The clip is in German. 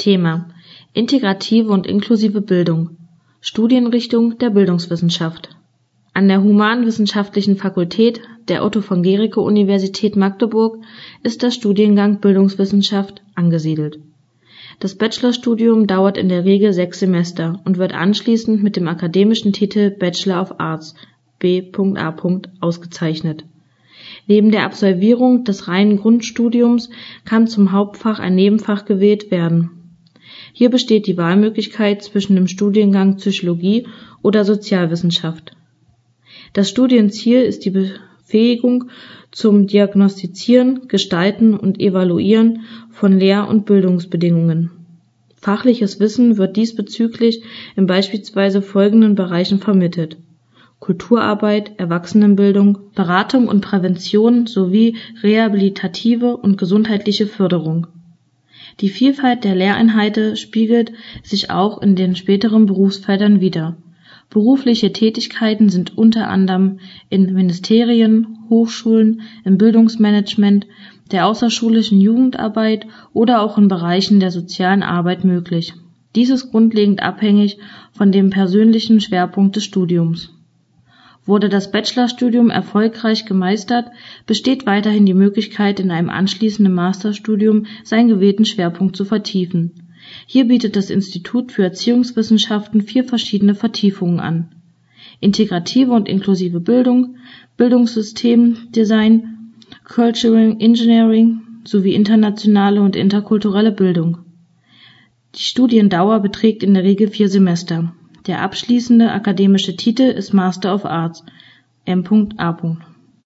Thema: Integrative und inklusive Bildung. Studienrichtung der Bildungswissenschaft. An der Humanwissenschaftlichen Fakultät der Otto-von-Guericke-Universität Magdeburg ist der Studiengang Bildungswissenschaft angesiedelt. Das Bachelorstudium dauert in der Regel 6 Semester und wird anschließend mit dem akademischen Titel Bachelor of Arts (B.A.) ausgezeichnet. Neben der Absolvierung des reinen Grundstudiums kann zum Hauptfach ein Nebenfach gewählt werden. Hier besteht die Wahlmöglichkeit zwischen dem Studiengang Psychologie oder Sozialwissenschaft. Das Studienziel ist die Befähigung zum Diagnostizieren, Gestalten und Evaluieren von Lehr- und Bildungsbedingungen. Fachliches Wissen wird diesbezüglich in beispielsweise folgenden Bereichen vermittelt: Kulturarbeit, Erwachsenenbildung, Beratung und Prävention sowie rehabilitative und gesundheitliche Förderung. Die Vielfalt der Lehrinhalte spiegelt sich auch in den späteren Berufsfeldern wider. Berufliche Tätigkeiten sind unter anderem in Ministerien, Hochschulen, im Bildungsmanagement, der außerschulischen Jugendarbeit oder auch in Bereichen der sozialen Arbeit möglich. Dies ist grundlegend abhängig von dem persönlichen Schwerpunkt des Studiums. Wurde das Bachelorstudium erfolgreich gemeistert, besteht weiterhin die Möglichkeit, in einem anschließenden Masterstudium seinen gewählten Schwerpunkt zu vertiefen. Hier bietet das Institut für Erziehungswissenschaften 4 verschiedene Vertiefungen an: Integrative und inklusive Bildung, Bildungssystemdesign, Cultural Engineering sowie internationale und interkulturelle Bildung. Die Studiendauer beträgt in der Regel 4 Semester. Der abschließende akademische Titel ist Master of Arts (M.A.).